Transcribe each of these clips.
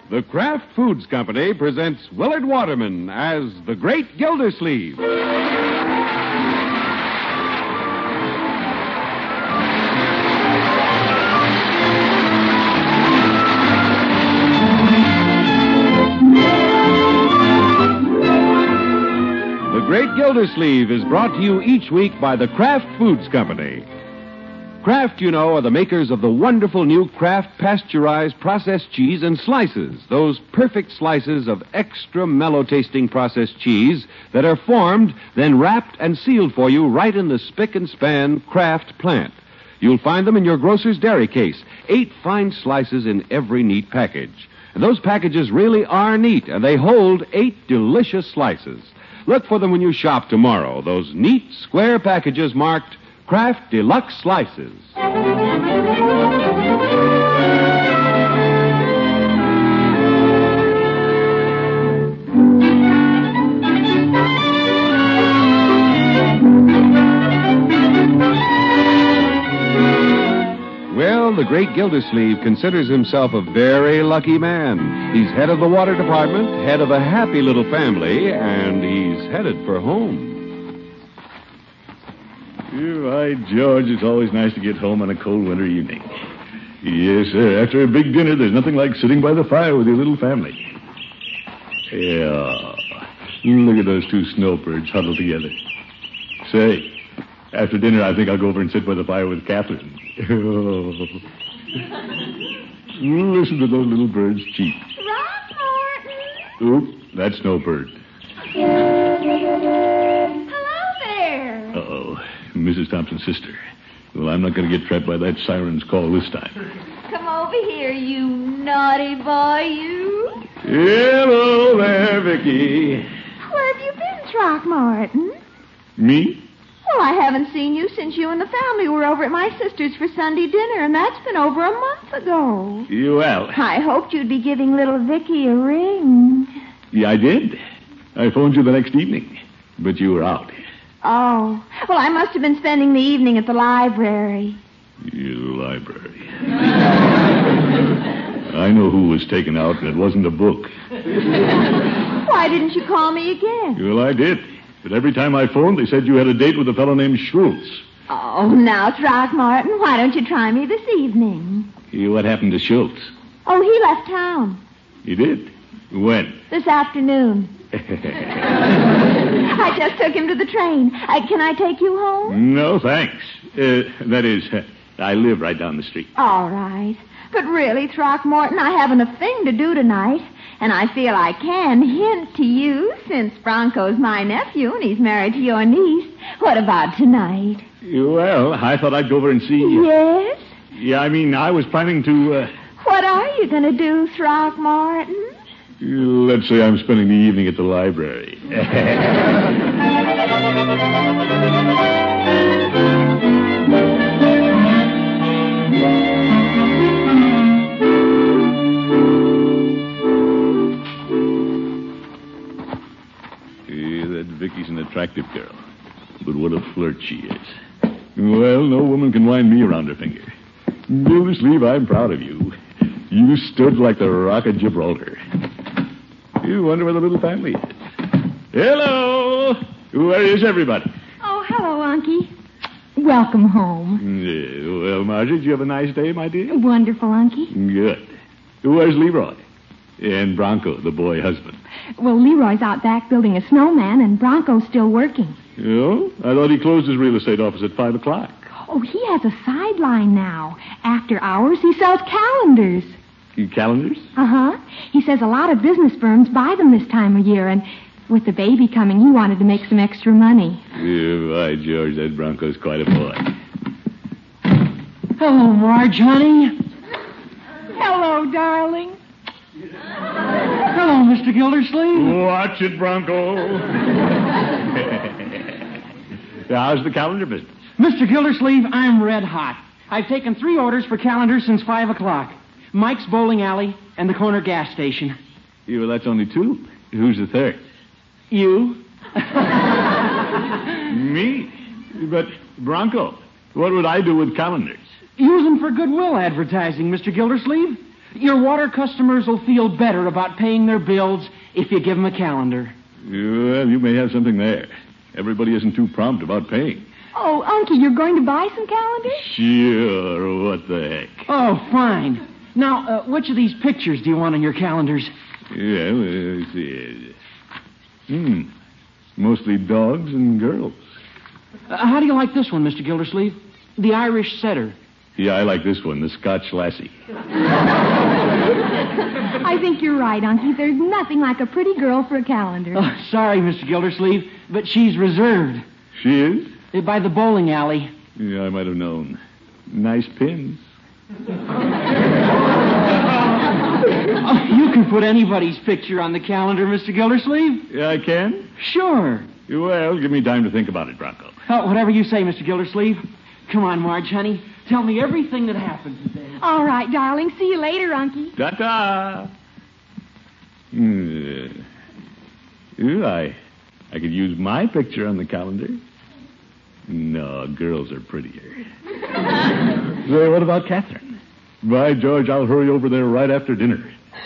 The Kraft Foods Company presents Willard Waterman as the Great Gildersleeve. The Great Gildersleeve is brought to you each week by the Kraft Foods Company. Kraft, you know, are the makers of the wonderful new Kraft pasteurized processed cheese and slices. Those perfect slices of extra mellow-tasting processed cheese that are formed, then wrapped and sealed for you right in the spick-and-span Kraft plant. You'll find them in your grocer's dairy case. 8 fine slices in every neat package. And those packages really are neat, and they hold 8 delicious slices. Look for them when you shop tomorrow. Those neat, square packages marked Kraft Deluxe Slices. Well, the Great Gildersleeve considers himself a very lucky man. He's head of the water department, head of a happy little family, and he's headed for home. Why, George, it's always nice to get home on a cold winter evening. Yes, sir. After a big dinner, there's nothing like sitting by the fire with your little family. Yeah. Look at those 2 snowbirds huddled together. Say, after dinner, I think I'll go over and sit by the fire with Catherine. Oh. Listen to those little birds cheep. Throckmorton! Oop, that's Snowbird. Hello there. Uh-oh. Mrs. Thompson's sister. Well, I'm not going to get trapped by that siren's call this time. Come over here, you naughty boy, you. Hello there, Vicky. Where have you been, Throckmorton? Me? Well, I haven't seen you since you and the family were over at my sister's for Sunday dinner, and that's been over a month ago. Well. I hoped you'd be giving little Vicky a ring. Yeah, I did. I phoned you the next evening, but you were out. Oh. Well, I must have been spending the evening at the library. The library. I know who was taken out, and it wasn't a book. Why didn't you call me again? Well, I did. But every time I phoned, they said you had a date with a fellow named Schultz. Oh, now, Throckmorton, why don't you try me this evening? What happened to Schultz? Oh, he left town. He did? When? This afternoon. I just took him to the train. Can I take you home? No, thanks. That is, I live right down the street. All right. But really, Throckmorton, I haven't a thing to do tonight. And I feel I can hint to you, since Bronco's my nephew and he's married to your niece. What about tonight? Well, I thought I'd go over and see... Yes? Yeah, I mean, I was planning to... What are you going to do, Throckmorton? Let's say I'm spending the evening at the library. That Vicky's an attractive girl. But what a flirt she is. Well, no woman can wind me around her finger. Gildersleeve, I'm proud of you. You stood like the Rock of Gibraltar. You wonder where the little family is. Hello! Where is everybody? Oh, hello, Unky. Welcome home. Well, Margie, did you have a nice day, my dear? Wonderful, Unky. Good. Where's Leroy? And Bronco, the boy husband. Well, Leroy's out back building a snowman, and Bronco's still working. Oh? I thought he closed his real estate office at 5 o'clock. Oh, he has a sideline now. After hours, he sells calendars. Calendars? Uh-huh. He says a lot of business firms buy them this time of year, and with the baby coming, he wanted to make some extra money. By George, that Bronco's quite a boy. Hello, Marge, honey. Hello, darling. Hello, Mr. Gildersleeve. Watch it, Bronco. How's the calendar business? Mr. Gildersleeve, I'm red hot. I've taken 3 orders for calendars since 5 o'clock. Mike's Bowling Alley and the corner gas station. Yeah, well, that's only 2. Who's the third? You? Me? But, Bronco, what would I do with calendars? Use them for goodwill advertising, Mr. Gildersleeve. Your water customers will feel better about paying their bills if you give them a calendar. Well, you may have something there. Everybody isn't too prompt about paying. Oh, Unky, you're going to buy some calendars? Sure, what the heck. Oh, fine. Now, which of these pictures do you want on your calendars? Yeah, let's see. Mostly dogs and girls. How do you like this one, Mr. Gildersleeve? The Irish setter. Yeah, I like this one, the Scotch lassie. I think you're right, Unky. There's nothing like a pretty girl for a calendar. Oh, sorry, Mr. Gildersleeve, but she's reserved. She is? By the bowling alley. Yeah, I might have known. Nice pins. Oh, you can put anybody's picture on the calendar, Mr. Gildersleeve. Yeah, I can? Sure. Well, give me time to think about it, Bronco. Oh, whatever you say, Mr. Gildersleeve. Come on, Marge, honey. Tell me everything that happened today. All right, darling. See you later, Unky. Ta-ta! I could use my picture on the calendar. No, girls are prettier. Say, what about Catherine? By George, I'll hurry over there right after dinner.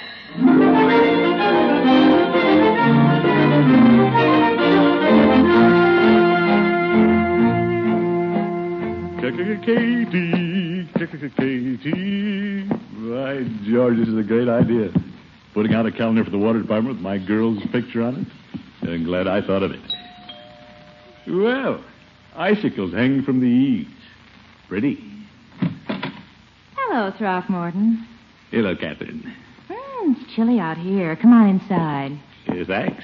Katie. By George, this is a great idea. Putting out a calendar for the water department with my girl's picture on it. I'm glad I thought of it. Well, icicles hanging from the eaves. Pretty. Hello, Throckmorton. Hello, Catherine. It's chilly out here. Come on inside. Thanks.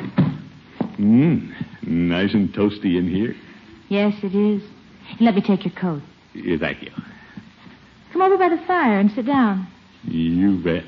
Nice and toasty in here. Yes, it is. Let me take your coat. Thank you. Come over by the fire and sit down. You bet.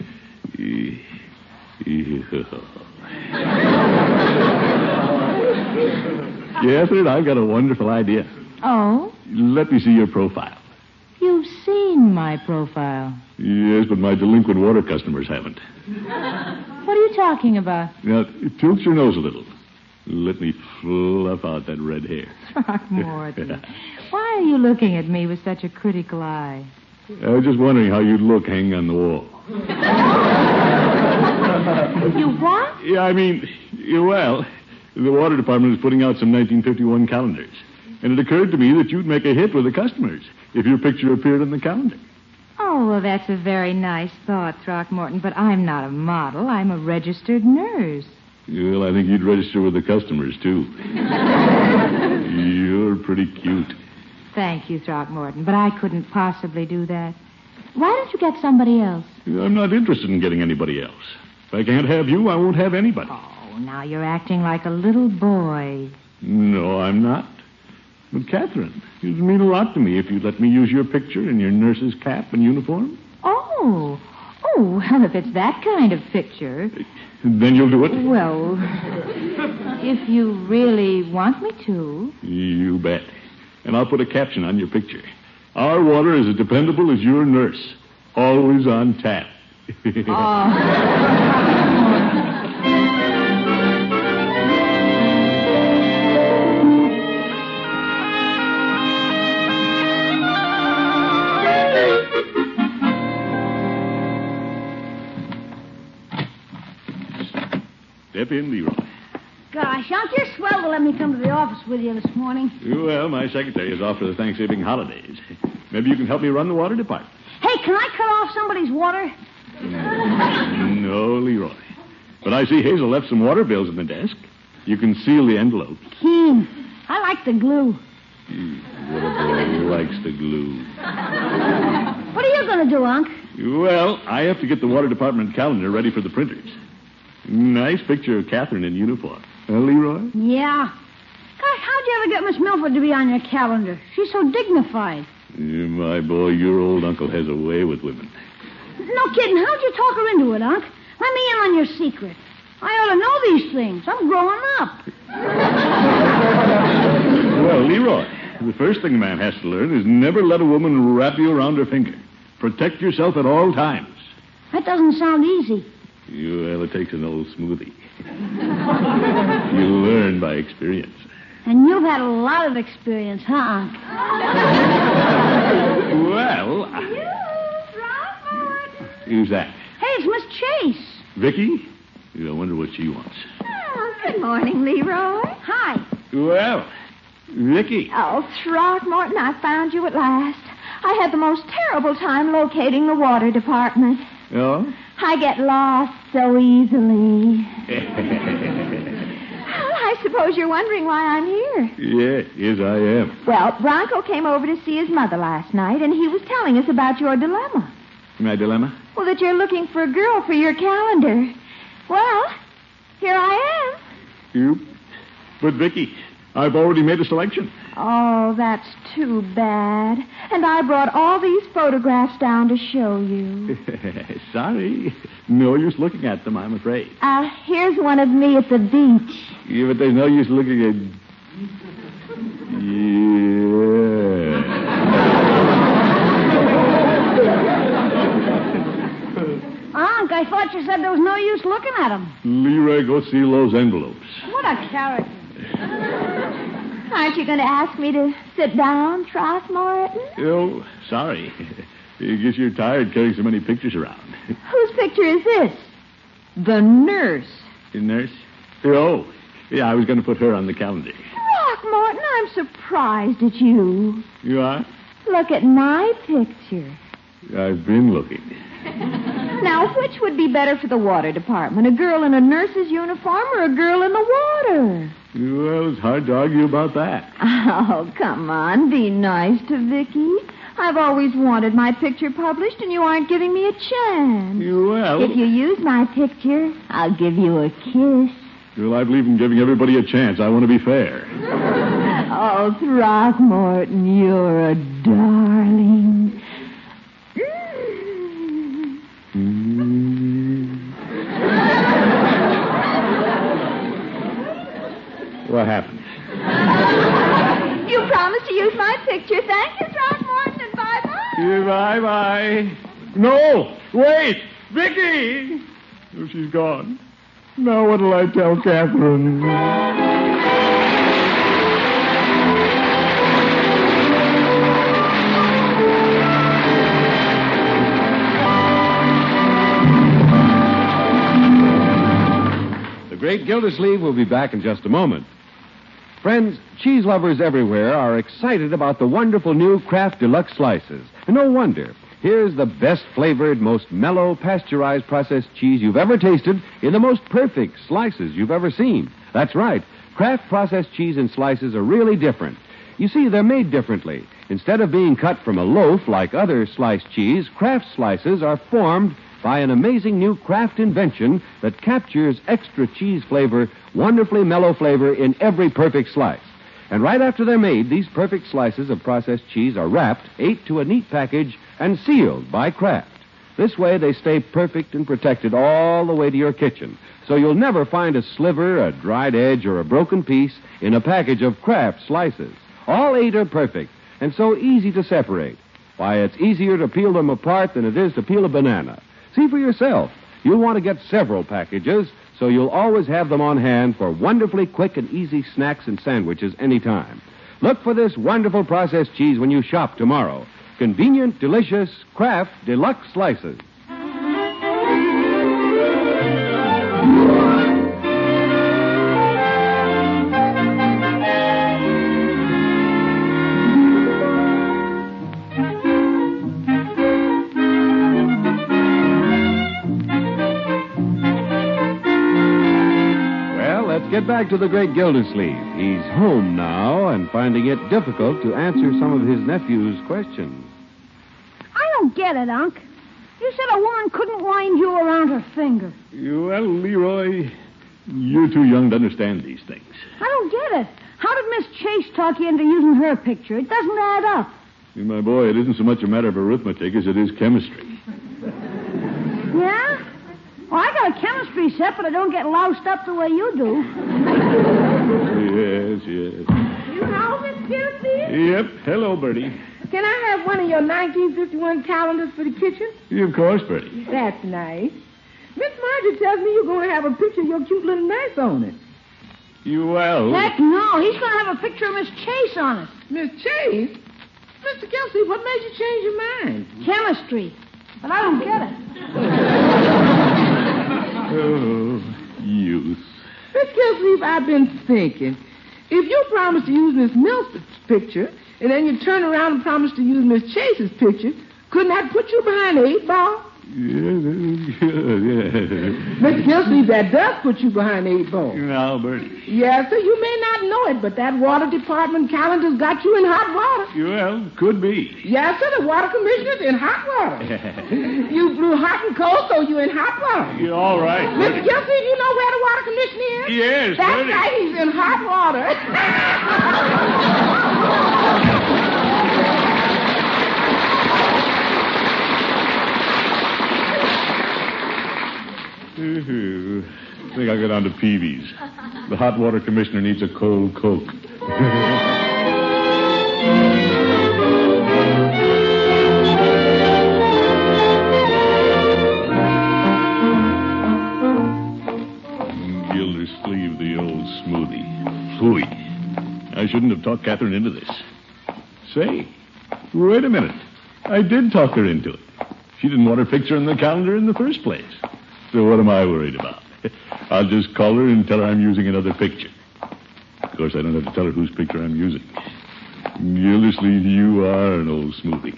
Catherine, I've got a wonderful idea. Oh? Let me see your profile. You've seen my profile. Yes, but my delinquent water customers haven't. What are you talking about? Now, tilt your nose a little. Let me fluff out that red hair. Throckmorton, why are you looking at me with such a critical eye? I was just wondering how you'd look hanging on the wall. You what? Yeah, I mean, well, the water department is putting out some 1951 calendars. And it occurred to me that you'd make a hit with the customers if your picture appeared on the calendar. Oh, well, that's a very nice thought, Throckmorton, but I'm not a model. I'm a registered nurse. Well, I think you'd register with the customers, too. You're pretty cute. Thank you, Throckmorton, but I couldn't possibly do that. Why don't you get somebody else? I'm not interested in getting anybody else. If I can't have you, I won't have anybody. Oh, now you're acting like a little boy. No, I'm not. But, Catherine, it would mean a lot to me if you'd let me use your picture in your nurse's cap and uniform. Oh, well, if it's that kind of picture... Then you'll do it? Well, if you really want me to. You bet. And I'll put a caption on your picture. Our water is as dependable as your nurse. Always on tap. Step in, Leroy. Gosh, Unc, you're swell to let me come to the office with you this morning. Well, my secretary is off for the Thanksgiving holidays. Maybe you can help me run the water department. Hey, can I cut off somebody's water? No, Leroy. But I see Hazel left some water bills in the desk. You can seal the envelopes. Keen. I like the glue. What a boy likes the glue. What are you going to do, Unc? Well, I have to get the water department calendar ready for the printers. Nice picture of Catherine in uniform. Leroy? Yeah. Gosh, how'd you ever get Miss Milford to be on your calendar? She's so dignified. My boy, your old uncle has a way with women. No kidding. How'd you talk her into it, Unc? Let me in on your secret. I ought to know these things. I'm growing up. Well, Leroy, the first thing a man has to learn is never let a woman wrap you around her finger. Protect yourself at all times. That doesn't sound easy. Well, it takes an old smoothie. You learn by experience. And you've had a lot of experience, huh, Unc? Well... Who's that? Hey, it's Miss Chase. Vicky? I wonder what she wants. Oh, good morning, Leroy. Hi. Well, Vicky. Oh, Throckmorton, I found you at last. I had the most terrible time locating the water department. Oh? I get lost so easily. I suppose you're wondering why I'm here. Yes, I am. Well, Bronco came over to see his mother last night, and he was telling us about your dilemma. My dilemma? Well, that you're looking for a girl for your calendar. Well, here I am. You? But, Vicky, I've already made a selection. Oh, that's too bad. And I brought all these photographs down to show you. Sorry. No use looking at them, I'm afraid. Here's one of me at the beach. Yeah, but there's no use looking at... Yeah. Unc, I thought you said there was no use looking at them. Leroy, go seal those envelopes. What a character. Aren't you going to ask me to sit down, Throckmorton? Oh, sorry. I guess you're tired carrying so many pictures around. Whose picture is this? The nurse. The nurse? Oh, yeah, I was going to put her on the calendar. Throckmorton, I'm surprised at you. You are? Look at my picture. I've been looking. Now, which would be better for the water department? A girl in a nurse's uniform or a girl in the water? Well, it's hard to argue about that. Oh, come on. Be nice to Vicky. I've always wanted my picture published, and you aren't giving me a chance. Well... If you use my picture, I'll give you a kiss. Well, I believe in giving everybody a chance. I want to be fair. Oh, Throckmorton, you're a darling. What happened? You promised to use my picture. Thank you, Throckmorton, and bye-bye. Bye-bye. No! Wait! Vicky! Oh, she's gone. Now what'll I tell Catherine? The Great Gildersleeve will be back in just a moment. Friends, cheese lovers everywhere are excited about the wonderful new Kraft Deluxe Slices. And no wonder. Here's the best flavored, most mellow, pasteurized processed cheese you've ever tasted in the most perfect slices you've ever seen. That's right. Kraft processed cheese in slices are really different. You see, they're made differently. Instead of being cut from a loaf like other sliced cheese, Kraft slices are formed by an amazing new Kraft invention that captures extra cheese flavor, wonderfully mellow flavor in every perfect slice. And right after they're made, these perfect slices of processed cheese are wrapped, ate to a neat package, and sealed by Kraft. This way, they stay perfect and protected all the way to your kitchen. So you'll never find a sliver, a dried edge, or a broken piece in a package of Kraft slices. All 8 are perfect, and so easy to separate. Why, it's easier to peel them apart than it is to peel a banana. See for yourself. You'll want to get several packages, so you'll always have them on hand for wonderfully quick and easy snacks and sandwiches anytime. Look for this wonderful processed cheese when you shop tomorrow. Convenient, delicious Kraft Deluxe Slices. Get back to the great Gildersleeve. He's home now and finding it difficult to answer some of his nephew's questions. I don't get it, Unc. You said a woman couldn't wind you around her finger. Well, Leroy, you're too young to understand these things. I don't get it. How did Miss Chase talk you into using her picture? It doesn't add up. See, my boy, it isn't so much a matter of arithmetic as it is chemistry. Yeah? Well, I got a chemistry set, but I don't get loused up the way you do. Yes. You know, Miss Gildersleeve? Yep. Hello, Bertie. Can I have one of your 1951 calendars for the kitchen? Of course, Bertie. That's nice. Miss Margie tells me you're going to have a picture of your cute little nurse on it. Well... Heck no. He's going to have a picture of Miss Chase on it. Miss Chase? Mr. Gildersleeve, what made you change your mind? Chemistry. And I don't get it. Oh, youth. Miss Gilsleeve, I've been thinking. If you promise to use Miss Milford's picture, and then you turn around and promise to use Miss Chase's picture, couldn't that put you behind the 8 ball? Yeah. Miss Gilsleeve, that does put you behind the 8 ball. Now, Bertie. Yes, sir, you may not know it, but that water department calendar's got you in hot water. Well, could be. Yes, sir, the water commissioner's in hot water. You blew hot and cold, so you're in hot water. You're all right. Miss Gilsleeve, you know where the water commissioner is? Yes, That's Bertie. right, he's in hot water. I think I'll go down to Peavy's. The hot water commissioner needs a cold Coke. Gildersleeve, the old smoothie. Phooey. I shouldn't have talked Catherine into this. Say, wait a minute. I did talk her into it. She didn't want her picture in the calendar in the first place. So what am I worried about? I'll just call her and tell her I'm using another picture. Of course, I don't have to tell her whose picture I'm using. Gildersleeve, you are an old smoothie.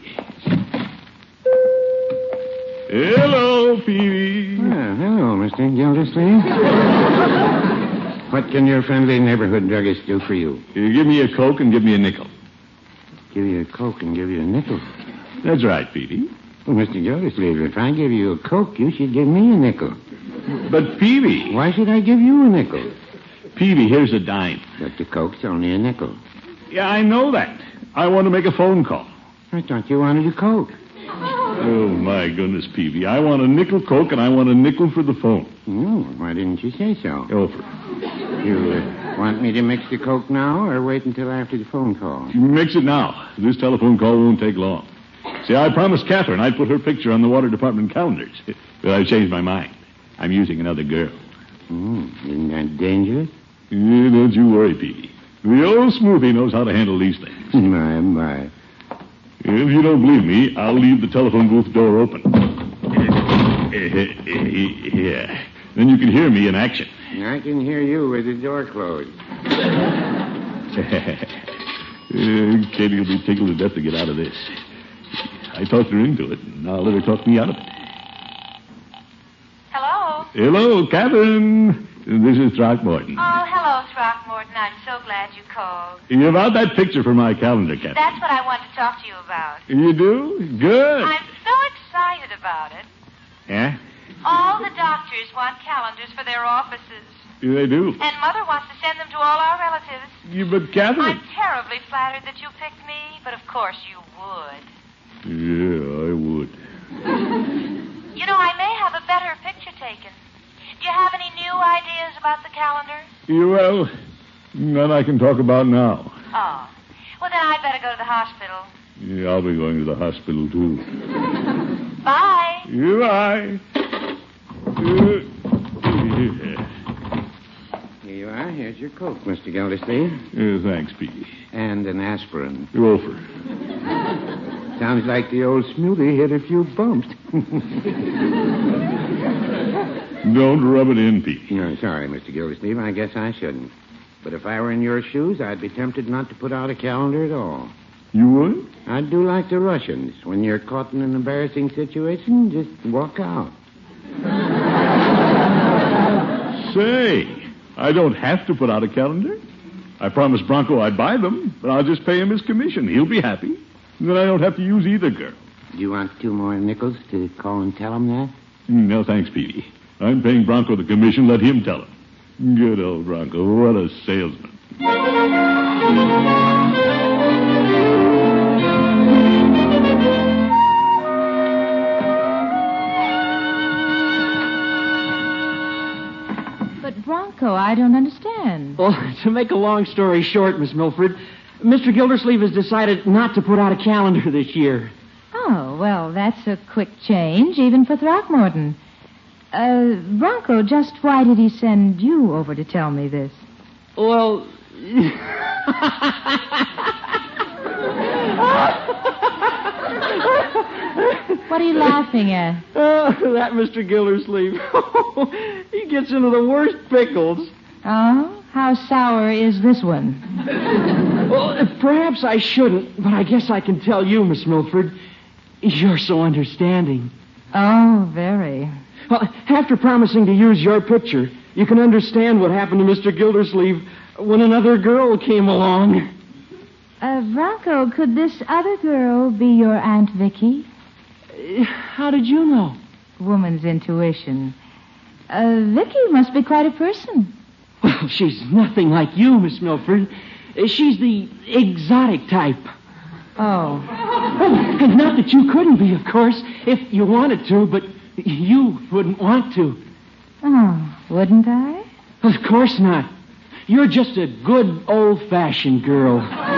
Hello, Peavy. Well, hello, Mr. Gildersleeve. What can your friendly neighborhood druggist do for you? You give me a Coke and give me a nickel. Give you a Coke and give you a nickel. That's right, Peavy. Well, Mr. Gildersleeve, if I give you a Coke, you should give me a nickel. But, Peavy. Why should I give you a nickel? Peavy, here's a dime. But the Coke's only a nickel. Yeah, I know that. I want to make a phone call. I thought you wanted a Coke. Oh, my goodness, Peavy. I want a nickel Coke and I want a nickel for the phone. Oh, why didn't you say so? Over. You want me to mix the Coke now or wait until after the phone call? Mix it now. This telephone call won't take long. See, I promised Catherine I'd put her picture on the water department calendars. But I've changed my mind. I'm using another girl. Isn't that dangerous? Yeah, don't you worry, Peavy. The old smoothie knows how to handle these things. My. If you don't believe me, I'll leave the telephone booth door open. Yeah. Then you can hear me in action. I can hear you with the door closed. Katie will be tickled to death to get out of this. I talked her into it, and I'll let her talk me out of it. Hello? Hello, Catherine. This is Throckmorton. Oh, hello, Throckmorton. I'm so glad you called. About that picture for my calendar, Catherine. That's what I wanted to talk to you about. You do? Good. I'm so excited about it. Yeah? All the doctors want calendars for their offices. They do. And Mother wants to send them to all our relatives. But, Catherine... I'm terribly flattered that you picked me, but of course you would. Yeah, I would. You know, I may have a better picture taken. Do you have any new ideas about the calendar? Well, none I can talk about now. Oh. Well, then I'd better go to the hospital. Yeah, I'll be going to the hospital, too. Bye. Goodbye. Here you are. Here's your Coke, Mr. Gildersleeve. Thanks, Petey. And an aspirin. Wilfer. Sounds like the old smoothie hit a few bumps. Don't rub it in, Petey. No, sorry, Mr. Gildersleeve. I guess I shouldn't. But if I were in your shoes, I'd be tempted not to put out a calendar at all. You would? I'd do like the Russians. When you're caught in an embarrassing situation, just walk out. Say, I don't have to put out a calendar. I promised Bronco I'd buy them, but I'll just pay him his commission. He'll be happy. Then I don't have to use either girl. Do you want 2 more nickels to call and tell him that? No, thanks, Petey. I'm paying Bronco the commission. Let him tell him. Good old Bronco. What a salesman. But, Bronco, I don't understand. Well, to make a long story short, Miss Milford, Mr. Gildersleeve has decided not to put out a calendar this year. Oh, well, that's a quick change, even for Throckmorton. Bronco, just why did he send you over to tell me this? Well... What are you laughing at? That Mr. Gildersleeve. He gets into the worst pickles. Oh? How sour is this one? Well, perhaps I shouldn't, but I guess I can tell you, Miss Milford. You're so understanding. Oh, very. Well, after promising to use your picture, you can understand what happened to Mr. Gildersleeve when another girl came along. Bronco, could this other girl be your Aunt Vicky? How did you know? Woman's intuition. Vicky must be quite a person. Well, she's nothing like you, Miss Milford. She's the exotic type. Oh. And not that you couldn't be, of course, if you wanted to, but you wouldn't want to. Oh, wouldn't I? Of course not. You're just a good old-fashioned girl.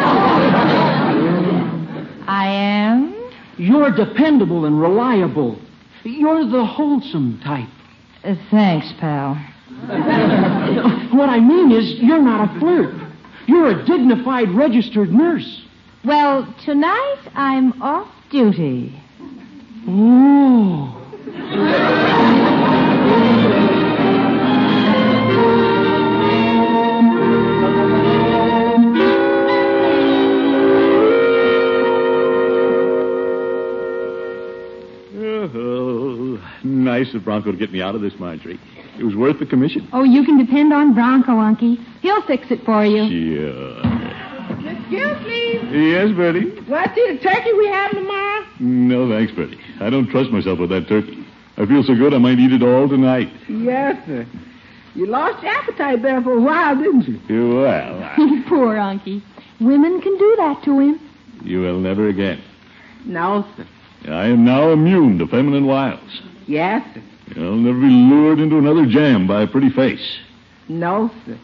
I am? You're dependable and reliable. You're the wholesome type. Thanks, pal. What I mean is, you're not a flirt. You're a dignified registered nurse. Well, tonight I'm off duty. Oh. Oh, nice of Bronco to get me out of this, Marjorie. It was worth the commission. Oh, you can depend on Bronco, Unky. He'll fix it for you. Sure. Miss Gildersleeve, Yes, Bertie? want to see the turkey we have tomorrow? No, thanks, Bertie. I don't trust myself with that turkey. I feel so good I might eat it all tonight. Yes, sir. You lost your appetite there for a while, didn't you? Well, Poor Unky. Women can do that to him. you will never again. No, sir. I am now immune to feminine wiles. Yes, sir. I'll never be lured into another jam by a pretty face. No, sir.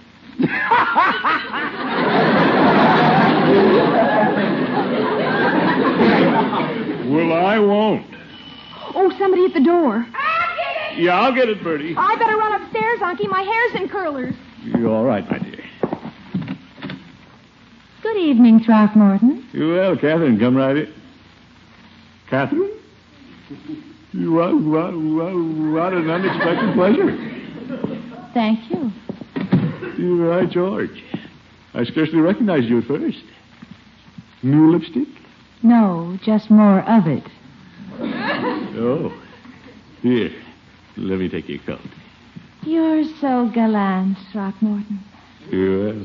Well, I won't. Oh, somebody at the door. Yeah, I'll get it, Bertie. I better run upstairs, Unky. My hair's in curlers. You're all right, my dear. Good evening, Throckmorton. Well, Catherine, come right in. Catherine? What an unexpected pleasure. Thank you. You're right, George. I scarcely recognized you at first. New lipstick? No, just more of it. Oh. Here, let me take your coat. You're so gallant, Throckmorton. Well.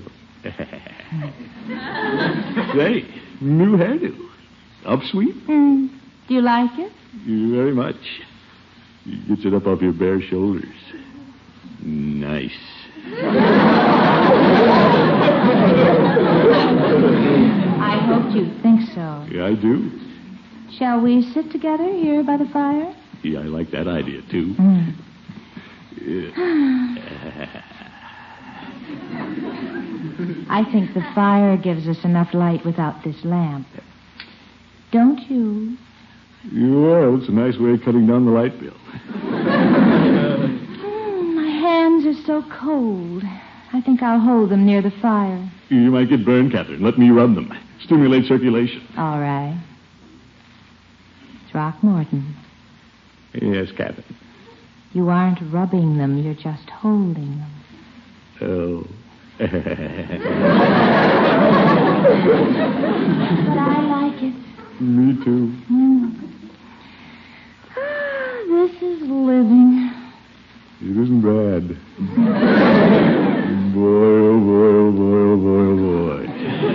Say, new hairdo. Upsweep? Do you like it? Very much. It gets it up off your bare shoulders. Nice. I hoped you'd think so. Yeah, I do. Shall we sit together here by the fire? Yeah, I like that idea, too. I think the fire gives us enough light without this lamp. Don't you? Well, it's a nice way of cutting down the light bill. My hands are so cold. I think I'll hold them near the fire. You might get burned, Catherine. Let me rub them. Stimulate circulation. All right. Throckmorton, Yes, Catherine. you aren't rubbing them, you're just holding them. Oh. But I like it. Me too. This is living. It isn't bad. Boy, oh boy, oh boy, oh boy, oh boy.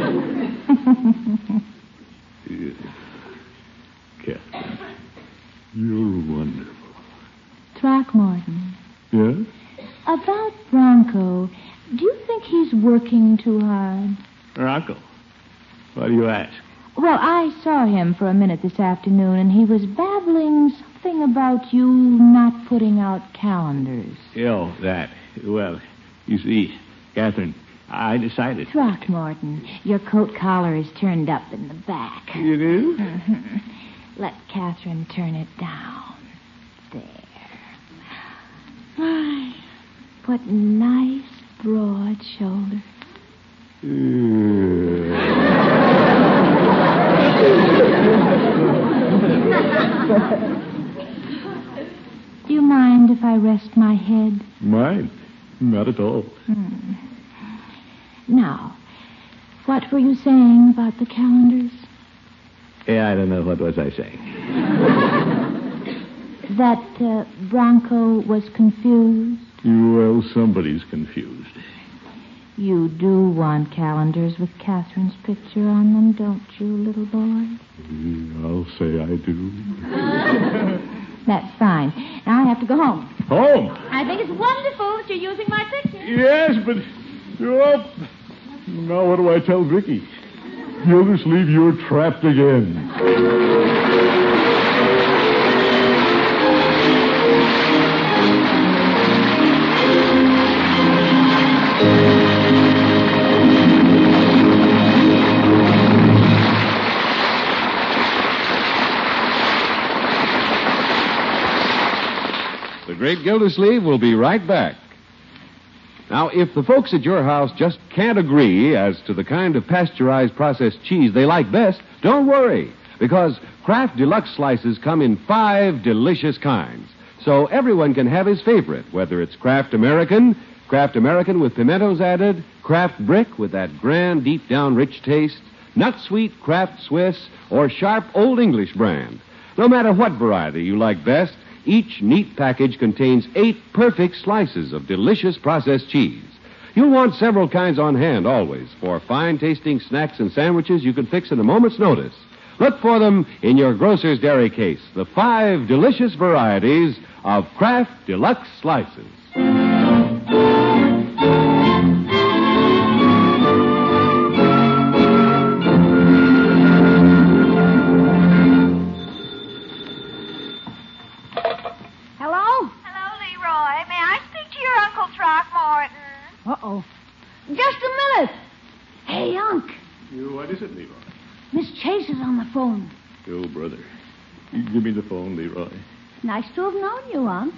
Yeah. Catherine, you're wonderful. Throckmorton, Yes? about Bronco, do you think he's working too hard? Rocco, why do you ask? Well, I saw him for a minute this afternoon, and he was babbling something about you not putting out calendars. Oh, that. Well, you see, Catherine, I decided. Throckmorton, your coat collar is turned up in the back. You do? Let Catherine turn it down. There. My, what nice broad shoulders. I rest my head? Mine? Not at all. Now, what were you saying about the calendars? Yeah, I don't know. What was I saying? That Bronco was confused? Well, somebody's confused. You do want calendars with Catherine's picture on them, don't you, little boy? I'll say I do. That's fine. Now I have to go home. Home? I think it's wonderful that you're using my picture. Yes, but... Oh, now what do I tell Vicky? Gildersleeve, you're trapped again. The Great Gildersleeve will be right back. Now, if the folks at your house just can't agree as to the kind of pasteurized processed cheese they like best, don't worry, because Kraft Deluxe Slices come in 5 delicious kinds. So everyone can have his favorite, whether it's Kraft American with pimentos added, Kraft Brick with that grand, deep-down rich taste, Nut Sweet Kraft Swiss, or Sharp Old English brand. No matter what variety you like best, each neat package contains 8 perfect slices of delicious processed cheese. You'll want several kinds on hand always for fine-tasting snacks and sandwiches you can fix in a moment's notice. Look for them in your grocer's dairy case, the 5 delicious varieties of Kraft Deluxe Slices. Uh-oh. Just a minute. Hey, Unc. What is it, Leroy? Miss Chase is on the phone. Oh, brother. You give me the phone, Leroy. Nice to have known you, Unc.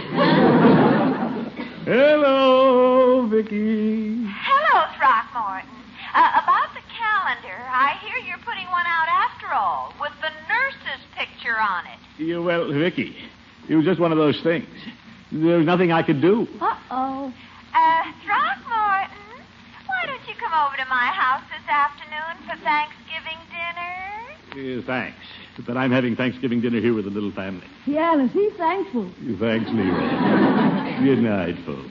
Hello, Vicky. Hello, Throckmorton. About the calendar, I hear you're putting one out after all, with the nurse's picture on it. Well, Vicky, it was just one of those things. There was nothing I could do. Uh-oh. Throckmorton, why don't you come over to my house this afternoon for Thanksgiving dinner? Thanks. But I'm having Thanksgiving dinner here with the little family. Yeah, and is he thankful? Thanks, Leroy. Good night, folks.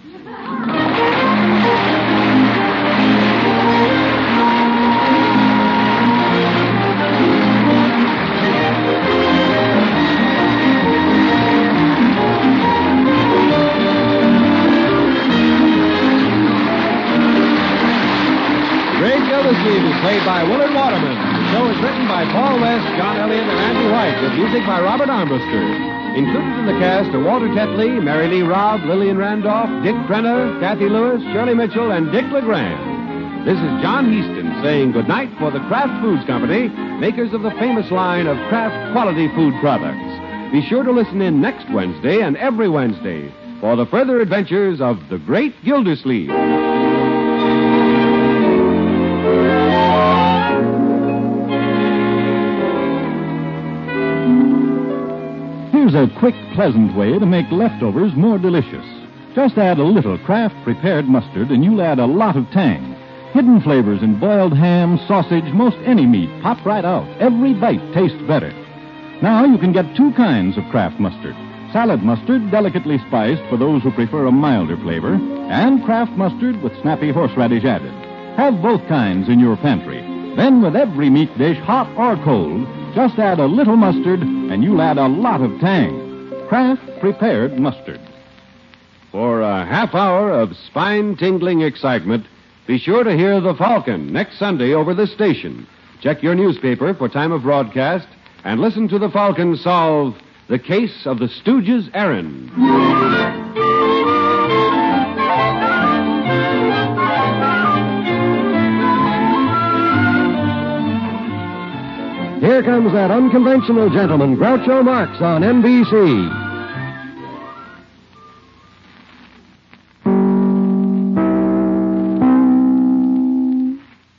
Gildersleeve is played by Willard Waterman. The show is written by Paul West, John Elliott, and Andy White, with music by Robert Armbruster. Included in the cast are Walter Tetley, Mary Lee Robb, Lillian Randolph, Dick Crenna, Kathy Lewis, Shirley Mitchell, and Dick LeGrand. This is John Heaston saying goodnight for the Kraft Foods Company, makers of the famous line of Kraft quality food products. Be sure to listen in next Wednesday and every Wednesday for the further adventures of the Great Gildersleeve. Here's a quick, pleasant way to make leftovers more delicious. Just add a little Kraft prepared mustard and you'll add a lot of tang. Hidden flavors in boiled ham, sausage, most any meat pop right out. Every bite tastes better. Now you can get 2 kinds of Kraft mustard. Salad mustard, delicately spiced for those who prefer a milder flavor, and Kraft mustard with snappy horseradish added. Have both kinds in your pantry. Then with every meat dish, hot or cold, just add a little mustard, and you'll add a lot of tang. Kraft prepared mustard. For a half hour of spine-tingling excitement, be sure to hear The Falcon next Sunday over this station. Check your newspaper for time of broadcast, and listen to The Falcon solve the case of the Stooges' errand. Here comes that unconventional gentleman, Groucho Marx, on NBC.